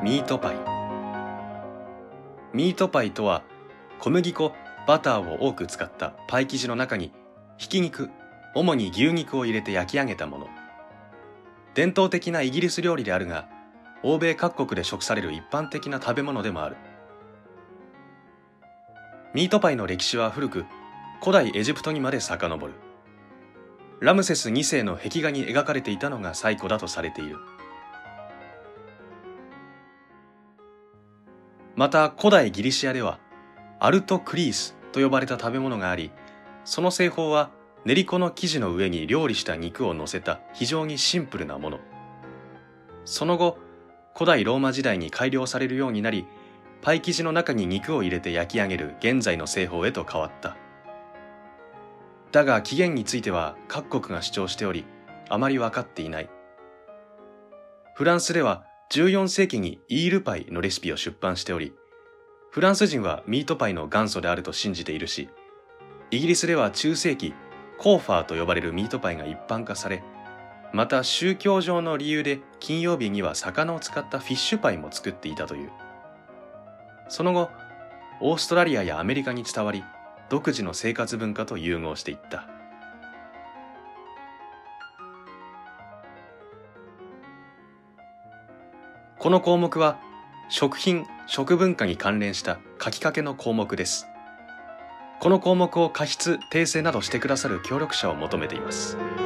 ミートパイ。ミートパイとは、小麦粉、バターを多く使ったパイ生地の中にひき肉、主に牛肉を入れて焼き上げたもの。伝統的なイギリス料理であるが、欧米各国で食される一般的な食べ物でもある。ミートパイの歴史は古く、古代エジプトにまで遡る。ラムセス2世の壁画に描かれていたのが最古だとされている。また古代ギリシアではアルトクリースと呼ばれた食べ物があり、その製法は練り粉の生地の上に料理した肉を乗せた非常にシンプルなもの。その後、古代ローマ時代に改良されるようになり、パイ生地の中に肉を入れて焼き上げる現在の製法へと変わった。だが起源については各国が主張しており、あまり分かっていない。フランスでは14世紀にイールパイのレシピを出版しており、フランス人はミートパイの元祖であると信じているし、イギリスでは中世紀、コーファーと呼ばれるミートパイが一般化され、また宗教上の理由で金曜日には魚を使ったフィッシュパイも作っていたという。その後、オーストラリアやアメリカに伝わり、独自の生活文化と融合していった。この項目は食品・食文化に関連した書きかけの項目です。この項目を加筆・訂正などしてくださる協力者を求めています。